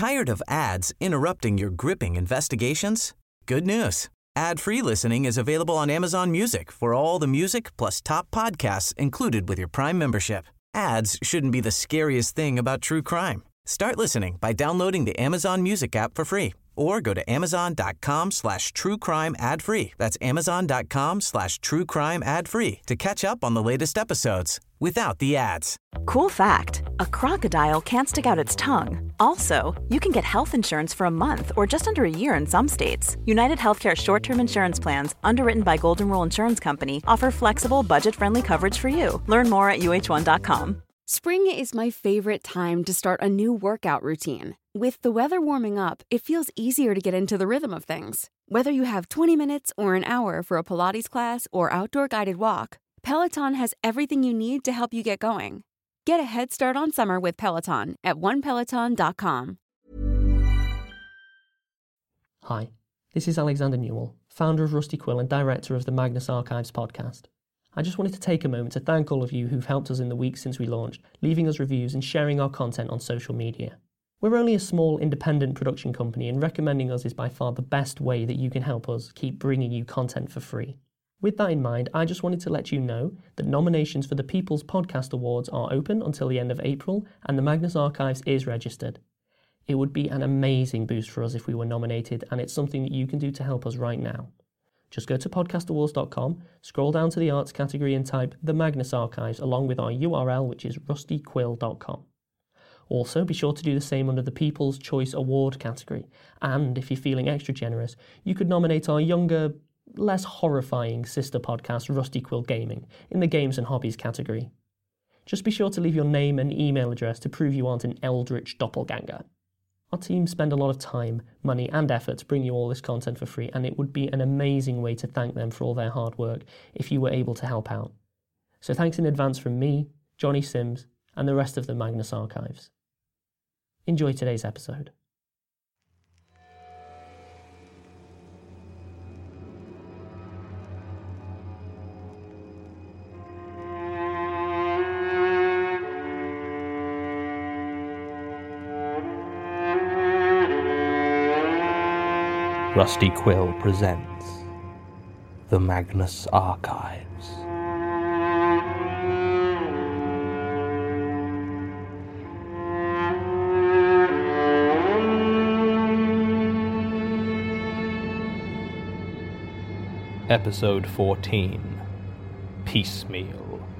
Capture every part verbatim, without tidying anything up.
Tired of ads interrupting your gripping investigations? Good news. Ad-free listening is available on Amazon Music for all the music plus top podcasts included with your Prime membership. Ads shouldn't be the scariest thing about true crime. Start listening by downloading the Amazon Music app for free or go to amazon.com slash true crime ad free. That's amazon.com slash true crime ad free to catch up on the latest episodes without the ads. Cool fact, a crocodile can't stick out its tongue. Also, you can get health insurance for a month or just under a year in some states. United Healthcare short-term insurance plans, underwritten by Golden Rule Insurance Company, offer flexible, budget-friendly coverage for you. Learn more at U H one dot com. Spring is my favorite time to start a new workout routine. With the weather warming up, it feels easier to get into the rhythm of things. Whether you have twenty minutes or an hour for a Pilates class or outdoor guided walk, Peloton has everything you need to help you get going. Get a head start on summer with Peloton at one peloton dot com. Hi, this is Alexander Newell, founder of Rusty Quill and director of the Magnus Archives podcast. I just wanted to take a moment to thank all of you who've helped us in the weeks since we launched, leaving us reviews and sharing our content on social media. We're only a small independent production company, and recommending us is by far the best way that you can help us keep bringing you content for free. With that in mind, I just wanted to let you know that nominations for the People's Podcast Awards are open until the end of April, and the Magnus Archives is registered. It would be an amazing boost for us if we were nominated, and it's something that you can do to help us right now. Just go to podcast awards dot com, scroll down to the arts category and type The Magnus Archives along with our U R L, which is rusty quill dot com. Also, be sure to do the same under the People's Choice Award category, and if you're feeling extra generous, you could nominate our younger, less horrifying sister podcast, Rusty Quill Gaming, in the Games and Hobbies category. Just be sure to leave your name and email address to prove you aren't an eldritch doppelganger. Our team spend a lot of time, money and effort to bring you all this content for free, and it would be an amazing way to thank them for all their hard work if you were able to help out. So thanks in advance from me, Johnny Sims, and the rest of the Magnus Archives. Enjoy today's episode. Rusty Quill presents The Magnus Archives. Episode fourteen, Piecemeal.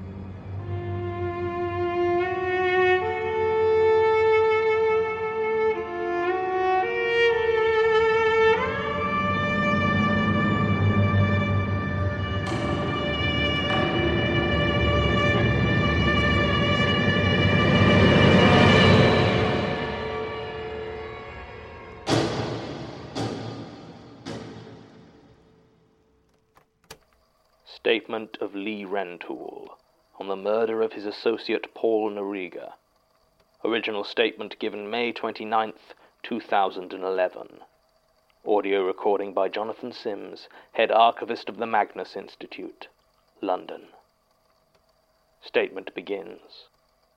Statement of Lee Rentoul on the murder of his associate Paul Noriga. Original statement given May twenty-ninth, two thousand eleven. Audio recording by Jonathan Sims, head archivist of the Magnus Institute, London. Statement begins.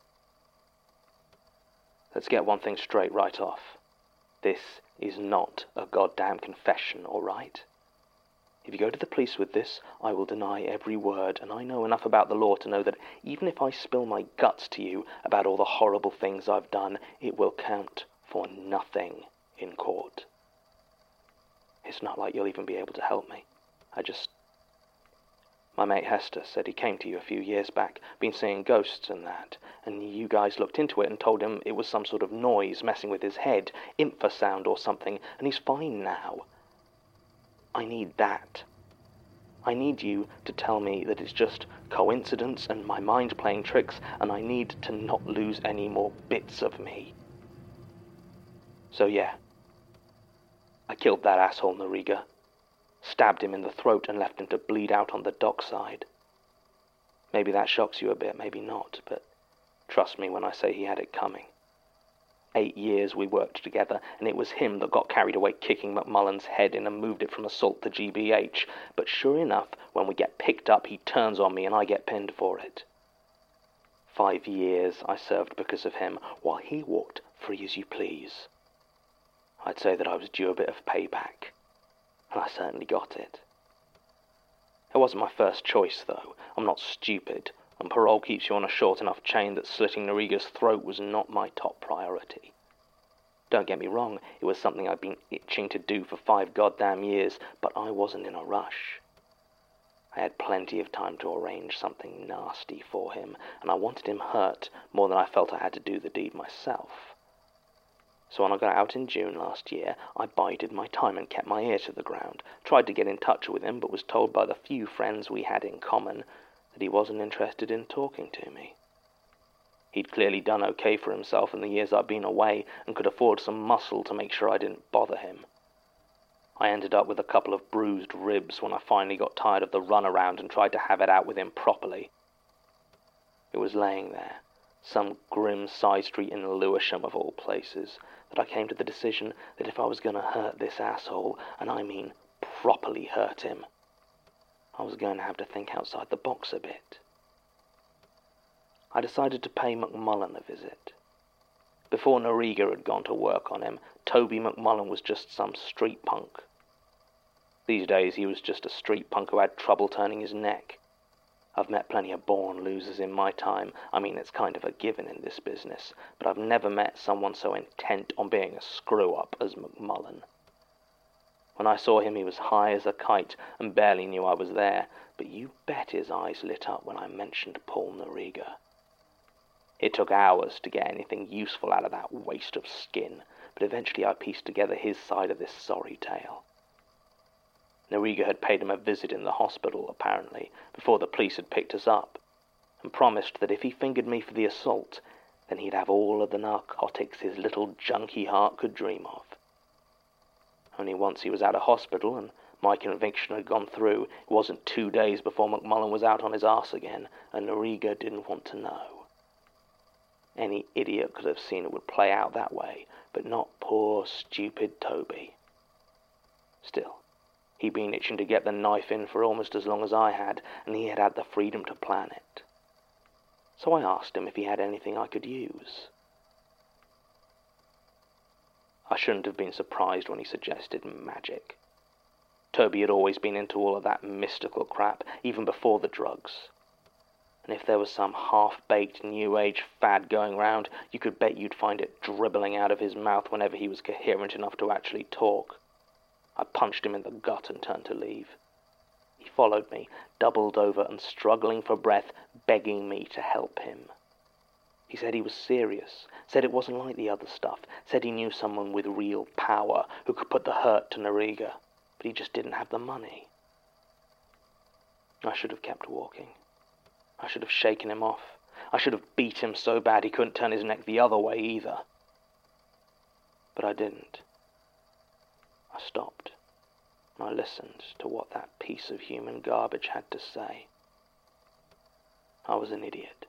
Let's get one thing straight right off. This is not a goddamn confession, all right? If you go to the police with this, I will deny every word, and I know enough about the law to know that even if I spill my guts to you about all the horrible things I've done, it will count for nothing in court. It's not like you'll even be able to help me. I just... My mate Hester said he came to you a few years back, been seeing ghosts and that, and you guys looked into it and told him it was some sort of noise messing with his head, infrasound or something, and he's fine now. I need that. I need you to tell me that it's just coincidence and my mind playing tricks, and I need to not lose any more bits of me. So yeah, I killed that asshole Noriga, stabbed him in the throat and left him to bleed out on the dockside. Maybe that shocks you a bit, maybe not, but trust me when I say he had it coming. Eight years we worked together, and it was him that got carried away kicking McMullen's head in and moved it from assault to G B H. But sure enough, when we get picked up, he turns on me and I get pinned for it. Five years I served because of him, while he walked free as you please. I'd say that I was due a bit of payback, and I certainly got it. It wasn't my first choice, though. I'm not stupid, and parole keeps you on a short enough chain that slitting Noriga's throat was not my top priority. Don't get me wrong, it was something I'd been itching to do for five goddamn years, but I wasn't in a rush. I had plenty of time to arrange something nasty for him, and I wanted him hurt more than I felt I had to do the deed myself. So when I got out in June last year, I bided my time and kept my ear to the ground, tried to get in touch with him, but was told by the few friends we had in common that he wasn't interested in talking to me. He'd clearly done okay for himself in the years I'd been away and could afford some muscle to make sure I didn't bother him. I ended up with a couple of bruised ribs when I finally got tired of the runaround and tried to have it out with him properly. It was laying there, some grim side street in Lewisham of all places, that I came to the decision that if I was going to hurt this asshole, and I mean properly hurt him, I was going to have to think outside the box a bit. I decided to pay McMullen a visit. Before Noriga had gone to work on him, Toby McMullen was just some street punk. These days he was just a street punk who had trouble turning his neck. I've met plenty of born losers in my time. I mean, it's kind of a given in this business, but I've never met someone so intent on being a screw-up as McMullen. When I saw him, he was high as a kite and barely knew I was there, but you bet his eyes lit up when I mentioned Paul Noriga. It took hours to get anything useful out of that waste of skin, but eventually I pieced together his side of this sorry tale. Noriga had paid him a visit in the hospital, apparently, before the police had picked us up, and promised that if he fingered me for the assault, then he'd have all of the narcotics his little junky heart could dream of. Only once he was out of hospital, and my conviction had gone through, it wasn't two days before McMullen was out on his arse again, and Noriga didn't want to know. Any idiot could have seen it would play out that way, but not poor, stupid Toby. Still, he'd been itching to get the knife in for almost as long as I had, and he had had the freedom to plan it. So I asked him if he had anything I could use. I shouldn't have been surprised when he suggested magic. Toby had always been into all of that mystical crap, even before the drugs. And if there was some half-baked New Age fad going round, you could bet you'd find it dribbling out of his mouth whenever he was coherent enough to actually talk. I punched him in the gut and turned to leave. He followed me, doubled over and struggling for breath, begging me to help him. He said he was serious, said it wasn't like the other stuff, said he knew someone with real power who could put the hurt to Noriga, but he just didn't have the money. I should have kept walking. I should have shaken him off. I should have beat him so bad he couldn't turn his neck the other way either. But I didn't. I stopped, and I listened to what that piece of human garbage had to say. I was an idiot.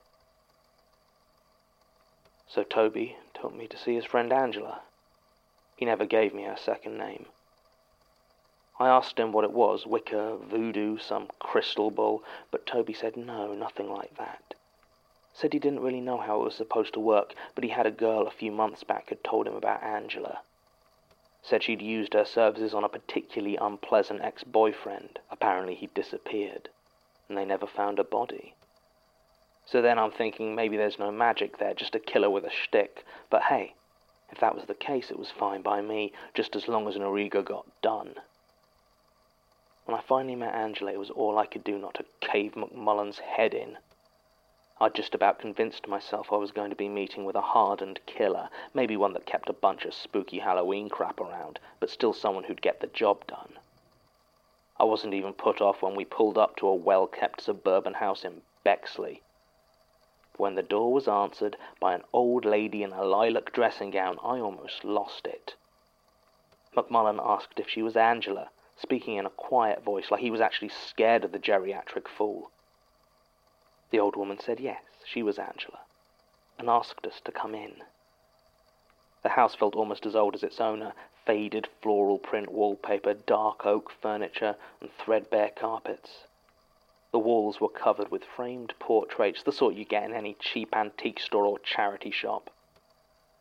So Toby took me to see his friend Angela. He never gave me her second name. I asked him what it was, Wicca, voodoo, some crystal ball, but Toby said no, nothing like that. Said he didn't really know how it was supposed to work, but he had a girl a few months back had told him about Angela. Said she'd used her services on a particularly unpleasant ex-boyfriend. Apparently he'd disappeared, and they never found a body. So then I'm thinking maybe there's no magic there, just a killer with a shtick. But hey, if that was the case, it was fine by me, just as long as Noriga got done. When I finally met Angela, it was all I could do not to cave McMullen's head in. I'd just about convinced myself I was going to be meeting with a hardened killer, maybe one that kept a bunch of spooky Halloween crap around, but still someone who'd get the job done. I wasn't even put off when we pulled up to a well-kept suburban house in Bexley. When the door was answered by an old lady in a lilac dressing gown, I almost lost it. McMullen asked if she was Angela, speaking in a quiet voice, like he was actually scared of the geriatric fool. The old woman said yes, she was Angela, and asked us to come in. The house felt almost as old as its owner, faded floral print wallpaper, dark oak furniture, and threadbare carpets. The walls were covered with framed portraits, the sort you get in any cheap antique store or charity shop.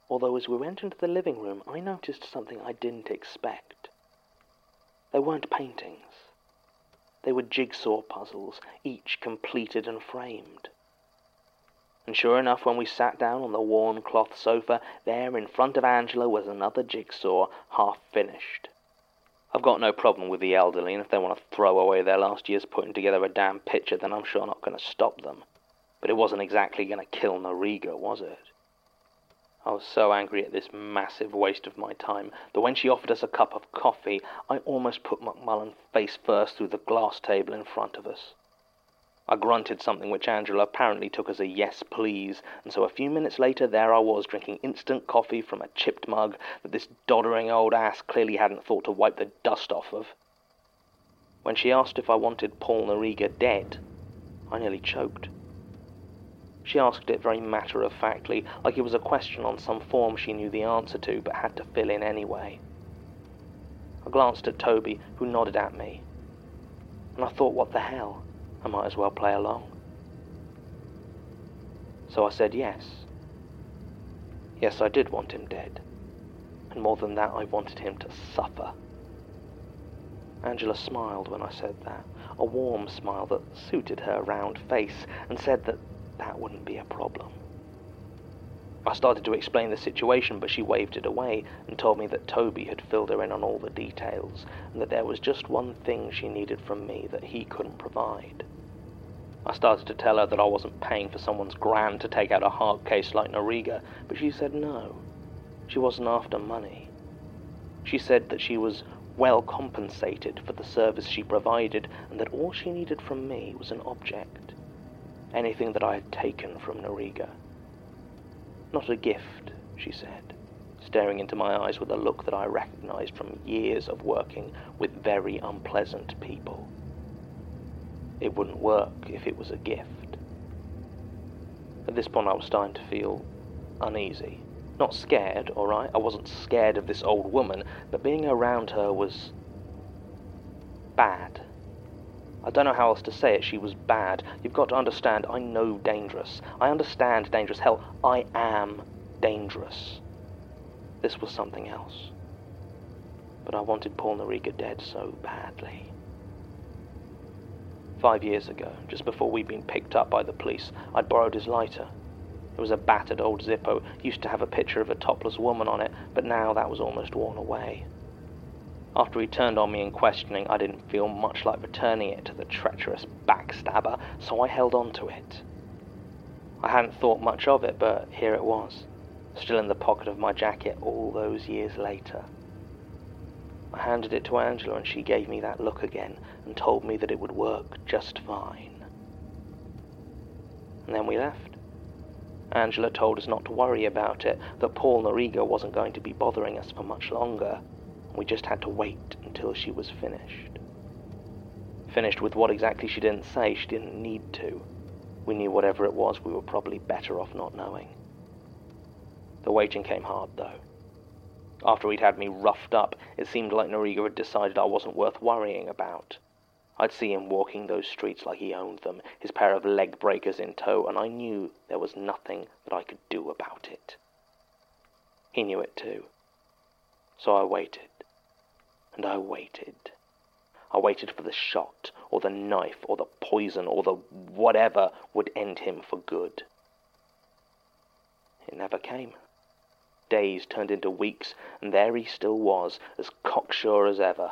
although as we went into the living room I noticed something I didn't expect. They weren't paintings. They were jigsaw puzzles, each completed and framed. And sure enough, when we sat down on the worn cloth sofa, there in front of Angela was another jigsaw, half finished. I've got no problem with the elderly, and if they want to throw away their last years putting together a damn picture, then I'm sure not going to stop them. But it wasn't exactly going to kill Noriga, was it? I was so angry at this massive waste of my time that when she offered us a cup of coffee, I almost put McMullen face first through the glass table in front of us. I grunted something which Angela apparently took as a yes please, and so a few minutes later there I was drinking instant coffee from a chipped mug that this doddering old ass clearly hadn't thought to wipe the dust off of. When she asked if I wanted Paul Noriga dead, I nearly choked. She asked it very matter-of-factly, like it was a question on some form she knew the answer to but had to fill in anyway. I glanced at Toby, who nodded at me, and I thought, what the hell? I might as well play along. So I said yes. Yes, I did want him dead. And more than that, I wanted him to suffer. Angela smiled when I said that, a warm smile that suited her round face, and said that that wouldn't be a problem. I started to explain the situation, but she waved it away and told me that Toby had filled her in on all the details, and that there was just one thing she needed from me that he couldn't provide. I started to tell her that I wasn't paying for someone's grand to take out a hard case like Noriga, but she said no. She wasn't after money. She said that she was well compensated for the service she provided, and that all she needed from me was an object. Anything that I had taken from Noriga. Not a gift, she said, staring into my eyes with a look that I recognized from years of working with very unpleasant people. It wouldn't work if it was a gift. At this point I was starting to feel uneasy. Not scared, all right? I wasn't scared of this old woman, but being around her was bad. I don't know how else to say it. She was bad. You've got to understand, I know dangerous. I understand dangerous. Hell, I am dangerous. This was something else. But I wanted Paul Noriga dead so badly. Five years ago, just before we'd been picked up by the police, I'd borrowed his lighter. It was a battered old Zippo, used to have a picture of a topless woman on it, but now that was almost worn away. After he turned on me in questioning, I didn't feel much like returning it to the treacherous backstabber, so I held on to it. I hadn't thought much of it, but here it was, still in the pocket of my jacket all those years later. I handed it to Angela and she gave me that look again and told me that it would work just fine. And then we left. Angela told us not to worry about it, that Paul Noriga wasn't going to be bothering us for much longer. We just had to wait until she was finished. Finished with what exactly she didn't say. She didn't need to. We knew whatever it was, we were probably better off not knowing. The waiting came hard, though. After he'd had me roughed up, it seemed like Noriga had decided I wasn't worth worrying about. I'd see him walking those streets like he owned them, his pair of leg breakers in tow, and I knew there was nothing that I could do about it. He knew it too. So I waited. And I waited. I waited for the shot, or the knife, or the poison, or the whatever would end him for good. It never came. Days turned into weeks, and there he still was, as cocksure as ever.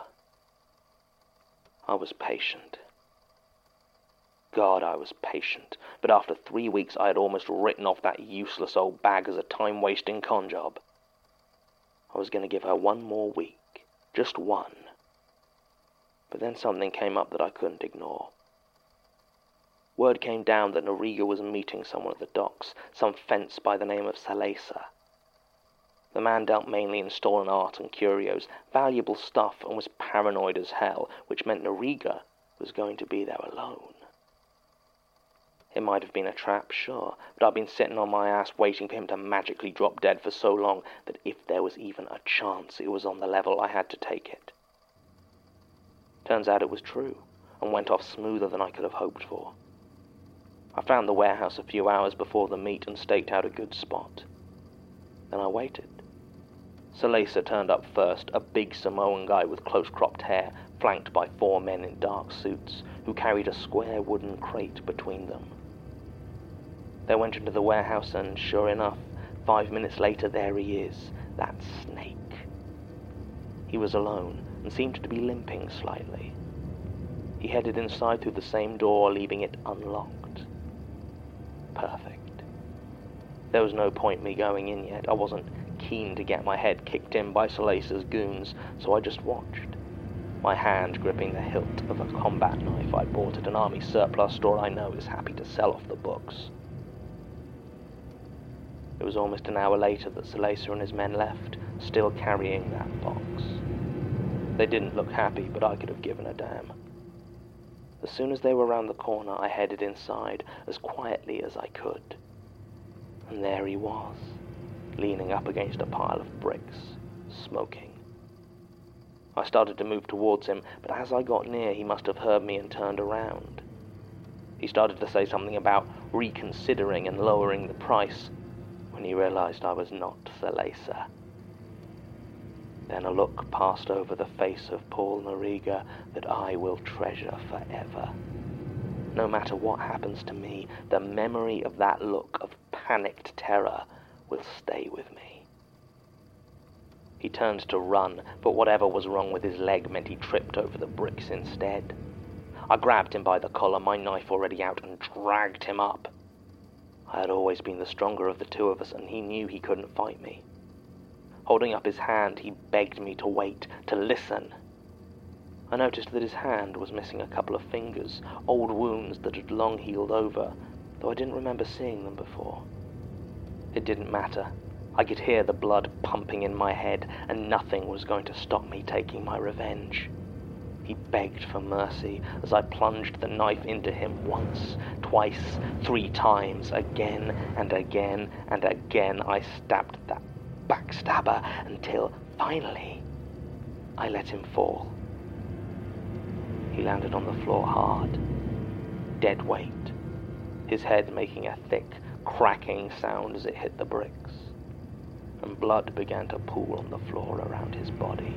I was patient. God, I was patient, but after three weeks I had almost written off that useless old bag as a time-wasting con job. I was going to give her one more week. Just one. But then something came up that I couldn't ignore. Word came down that Noriga was meeting someone at the docks, some fence by the name of Salesa. The man dealt mainly in stolen art and curios, valuable stuff, and was paranoid as hell, which meant Noriga was going to be there alone. It might have been a trap, sure, but I'd been sitting on my ass waiting for him to magically drop dead for so long that if there was even a chance it was on the level, I had to take it. Turns out it was true, and went off smoother than I could have hoped for. I found the warehouse a few hours before the meet and staked out a good spot. Then I waited. Salesa turned up first, a big Samoan guy with close-cropped hair, flanked by four men in dark suits, who carried a square wooden crate between them. They went into the warehouse, and sure enough, five minutes later, there he is, that snake. He was alone, and seemed to be limping slightly. He headed inside through the same door, leaving it unlocked. Perfect. There was no point me going in yet. I wasn't keen to get my head kicked in by Salesa's goons, so I just watched, my hand gripping the hilt of a combat knife I bought at an army surplus store I know is happy to sell off the books. It was almost an hour later that Salesa and his men left, still carrying that box. They didn't look happy, but I could have given a damn. As soon as they were round the corner, I headed inside as quietly as I could. And there he was, leaning up against a pile of bricks, smoking. I started to move towards him, but as I got near, he must have heard me and turned around. He started to say something about reconsidering and lowering the price, when he realized I was not Salesa. Then a look passed over the face of Paul Noriga that I will treasure forever. No matter what happens to me, the memory of that look of panicked terror will stay with me. He turned to run, but whatever was wrong with his leg meant he tripped over the bricks instead. I grabbed him by the collar, my knife already out, and dragged him up. I had always been the stronger of the two of us, and he knew he couldn't fight me. Holding up his hand, he begged me to wait, to listen. I noticed that his hand was missing a couple of fingers, old wounds that had long healed over, though I didn't remember seeing them before. It didn't matter. I could hear the blood pumping in my head, and nothing was going to stop me taking my revenge. He begged for mercy as I plunged the knife into him once, twice, three times, again and again and again. I stabbed that backstabber until, finally, I let him fall. He landed on the floor hard, dead weight, his head making a thick, cracking sound as it hit the bricks, and blood began to pool on the floor around his body.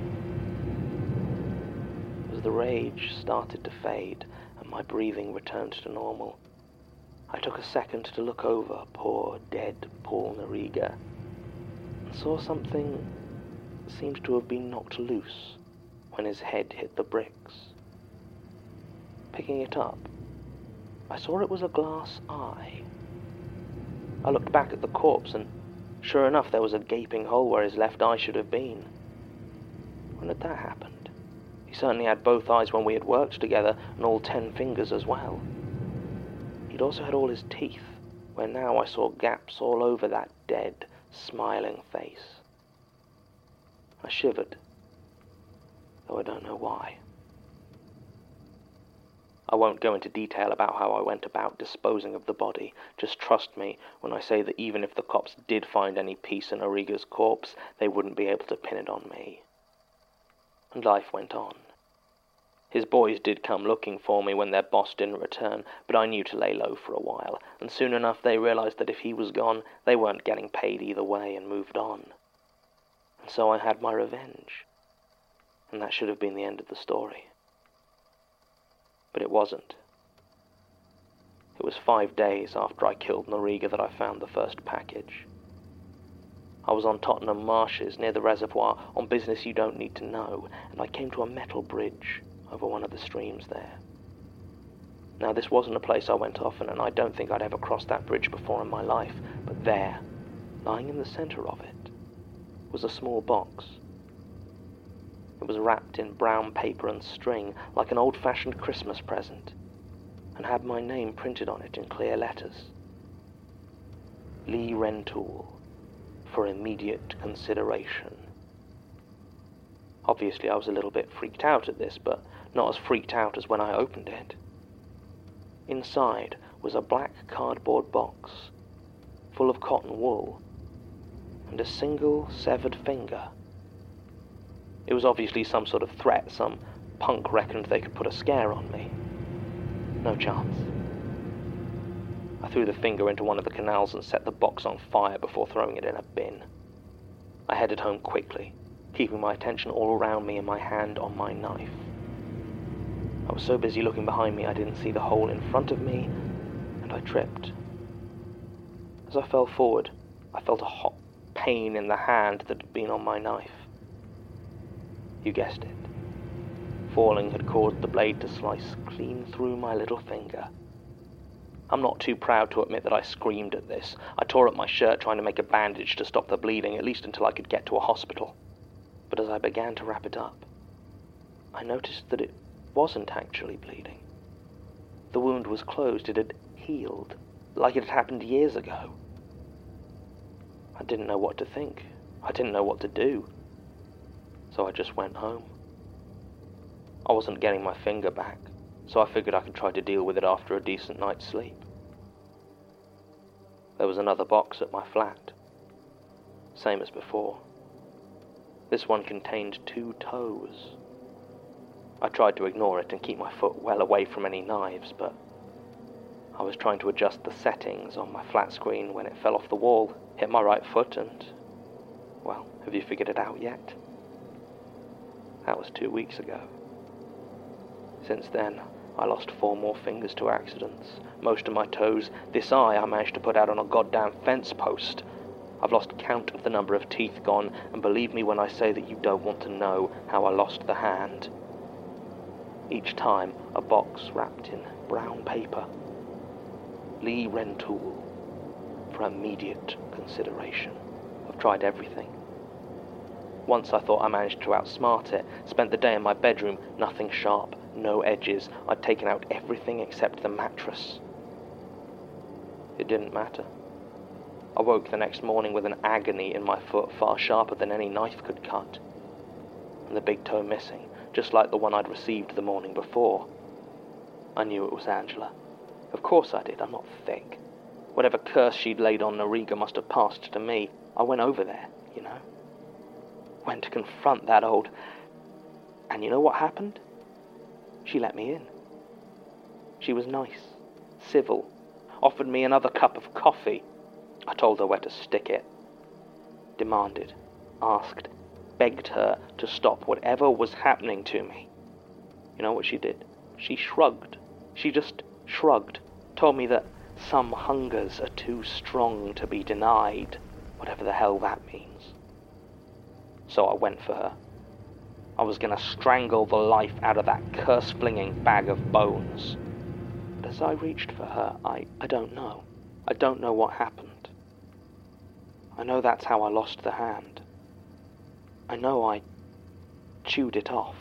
As the rage started to fade and my breathing returned to normal, I took a second to look over poor, dead Paul Noriga and saw something that seemed to have been knocked loose when his head hit the bricks. Picking it up, I saw it was a glass eye. I looked back at the corpse, and sure enough, there was a gaping hole where his left eye should have been. When had that happened? He certainly had both eyes when we had worked together, and all ten fingers as well. He'd also had all his teeth, where now I saw gaps all over that dead, smiling face. I shivered, though I don't know why. I won't go into detail about how I went about disposing of the body. Just trust me when I say that even if the cops did find any piece in Noriga's corpse, they wouldn't be able to pin it on me. And life went on. His boys did come looking for me when their boss didn't return, but I knew to lay low for a while, and soon enough they realized that if he was gone, they weren't getting paid either way and moved on. And so I had my revenge. And that should have been the end of the story. But it wasn't. It was five days after I killed Noriga that I found the first package. I was on Tottenham Marshes, near the reservoir, on business you don't need to know, and I came to a metal bridge over one of the streams there. Now, this wasn't a place I went often, and I don't think I'd ever crossed that bridge before in my life, but there, lying in the center of it, was a small box. It was wrapped in brown paper and string, like an old-fashioned Christmas present, and had my name printed on it in clear letters. Lee Rentoul, for immediate consideration. Obviously, I was a little bit freaked out at this, but not as freaked out as when I opened it. Inside was a black cardboard box, full of cotton wool, and a single severed finger. It was obviously some sort of threat. Some punk reckoned they could put a scare on me. No chance. I threw the finger into one of the canals and set the box on fire before throwing it in a bin. I headed home quickly, keeping my attention all around me and my hand on my knife. I was so busy looking behind me I didn't see the hole in front of me, and I tripped. As I fell forward, I felt a hot pain in the hand that had been on my knife. You guessed it. Falling had caused the blade to slice clean through my little finger. I'm not too proud to admit that I screamed at this. I tore up my shirt trying to make a bandage to stop the bleeding, at least until I could get to a hospital. But as I began to wrap it up, I noticed that it wasn't actually bleeding. The wound was closed. It had healed, like it had happened years ago. I didn't know what to think. I didn't know what to do. So I just went home. I wasn't getting my finger back, so I figured I could try to deal with it after a decent night's sleep. There was another box at my flat. Same as before. This one contained two toes. I tried to ignore it and keep my foot well away from any knives, but I was trying to adjust the settings on my flat screen when it fell off the wall, hit my right foot, and, well, have you figured it out yet? That was two weeks ago. Since then, I lost four more fingers to accidents, most of my toes. This eye I managed to put out on a goddamn fence post. I've lost count of the number of teeth gone, and believe me when I say that you don't want to know how I lost the hand. Each time, a box wrapped in brown paper. Lee Rentoul, for immediate consideration. I've tried everything. Once I thought I managed to outsmart it, spent the day in my bedroom, nothing sharp, no edges. I'd taken out everything except the mattress. It didn't matter. I woke the next morning with an agony in my foot far sharper than any knife could cut, and the big toe missing, just like the one I'd received the morning before. I knew it was Angela. Of course I did, I'm not thick. Whatever curse she'd laid on Noriga must have passed to me. I went over there, you know. Went to confront that old... And you know what happened? She let me in. She was nice, civil, offered me another cup of coffee. I told her where to stick it. Demanded, asked, begged her to stop whatever was happening to me. You know what she did? She shrugged. She just shrugged. Told me that some hungers are too strong to be denied, whatever the hell that means. So I went for her. I was going to strangle the life out of that curse-flinging bag of bones. But as I reached for her, I, I don't know. I don't know what happened. I know that's how I lost the hand. I know I chewed it off.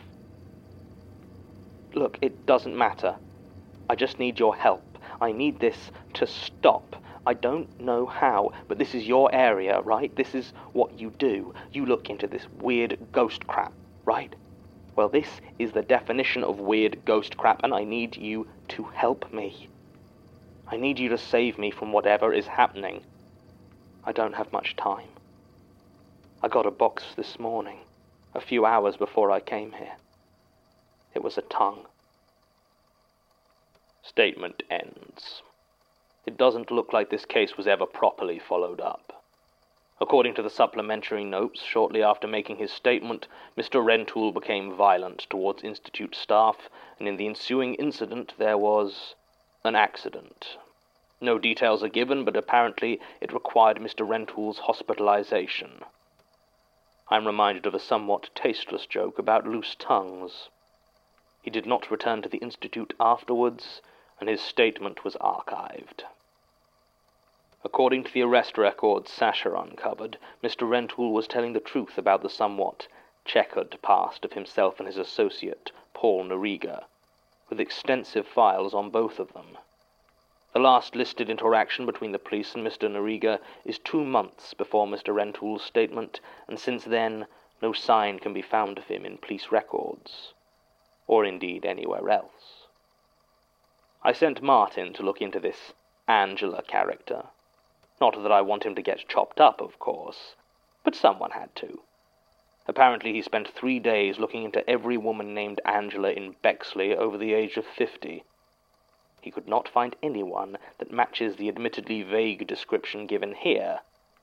Look, it doesn't matter. I just need your help. I need this to stop. I don't know how, but this is your area, right? This is what you do. You look into this weird ghost crap, right? Well, this is the definition of weird ghost crap, and I need you to help me. I need you to save me from whatever is happening. I don't have much time. I got a box this morning, a few hours before I came here. It was a tongue. Statement ends. It doesn't look like this case was ever properly followed up. According to the supplementary notes, shortly after making his statement, Mister Rentoul became violent towards Institute staff, and in the ensuing incident there was an accident. No details are given, but apparently it required Mister Rentoul's hospitalization. I'm reminded of a somewhat tasteless joke about loose tongues. He did not return to the Institute afterwards, and his statement was archived. According to the arrest records Sasha uncovered, Mister Rentoul was telling the truth about the somewhat checkered past of himself and his associate, Paul Noriga, with extensive files on both of them. The last listed interaction between the police and Mister Noriga is two months before Mister Rentoul's statement, and since then no sign can be found of him in police records, or indeed anywhere else. I sent Martin to look into this Angela character. Not that I want him to get chopped up, of course, but someone had to. Apparently he spent three days looking into every woman named Angela in Bexley over the age of fifty. He could not find anyone that matches the admittedly vague description given here,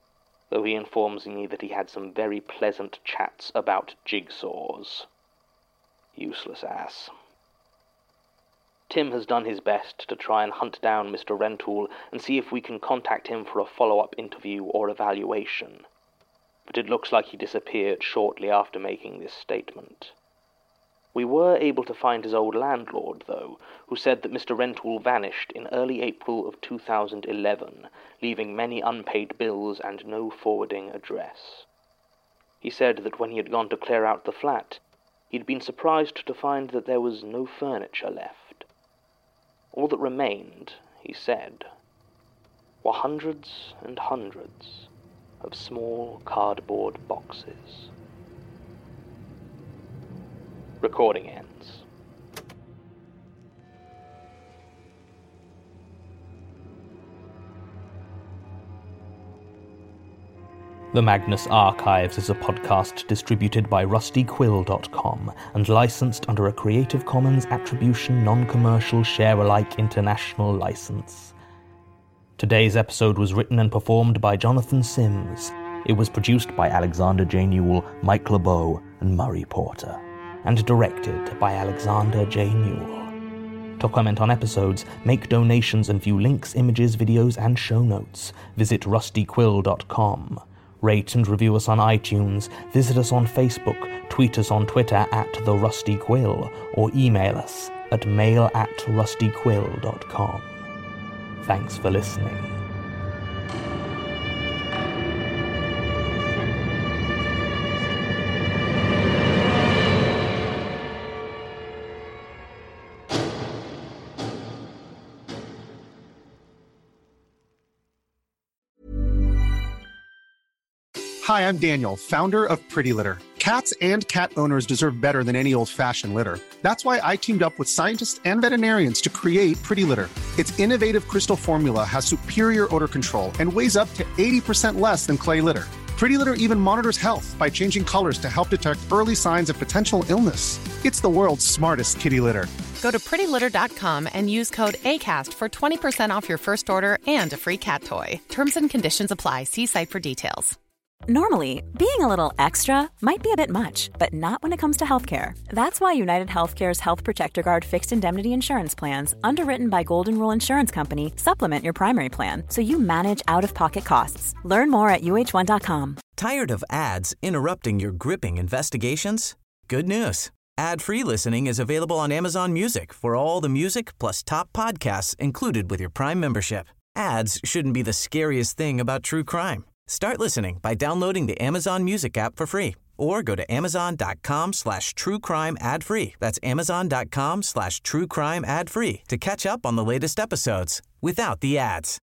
though he informs me that he had some very pleasant chats about jigsaws. Useless ass. Tim has done his best to try and hunt down Mister Rentoul and see if we can contact him for a follow-up interview or evaluation, but it looks like he disappeared shortly after making this statement. We were able to find his old landlord, though, who said that Mister Rentoul vanished in early April of two thousand eleven, leaving many unpaid bills and no forwarding address. He said that when he had gone to clear out the flat, he'd been surprised to find that there was no furniture left. All that remained, he said, were hundreds and hundreds of small cardboard boxes. Recording ends. The Magnus Archives is a podcast distributed by rusty quill dot com and licensed under a Creative Commons Attribution Non-Commercial Share-alike International License. Today's episode was written and performed by Jonathan Sims. It was produced by Alexander J. Newell, Mike LeBeau, and Murray Porter, and directed by Alexander J. Newell. To comment on episodes, make donations, and view links, images, videos, and show notes, visit rusty quill dot com. Rate and review us on iTunes, visit us on Facebook, tweet us on Twitter at The Rusty Quill, or email us at mail at rusty quill dot com. Thanks for listening. Hi, I'm Daniel, founder of Pretty Litter. Cats and cat owners deserve better than any old-fashioned litter. That's why I teamed up with scientists and veterinarians to create Pretty Litter. Its innovative crystal formula has superior odor control and weighs up to eighty percent less than clay litter. Pretty Litter even monitors health by changing colors to help detect early signs of potential illness. It's the world's smartest kitty litter. Go to pretty litter dot com and use code ACAST for twenty percent off your first order and a free cat toy. Terms and conditions apply. See site for details. Normally, being a little extra might be a bit much, but not when it comes to healthcare. That's why United Healthcare's Health Protector Guard fixed indemnity insurance plans, underwritten by Golden Rule Insurance Company, supplement your primary plan so you manage out-of-pocket costs. Learn more at U H one dot com. Tired of ads interrupting your gripping investigations? Good news. Ad-free listening is available on Amazon Music for all the music plus top podcasts included with your Prime membership. Ads shouldn't be the scariest thing about true crime. Start listening by downloading the Amazon Music app for free or go to amazon.com slash true crime ad free. That's amazon.com slash true crime ad free to catch up on the latest episodes without the ads.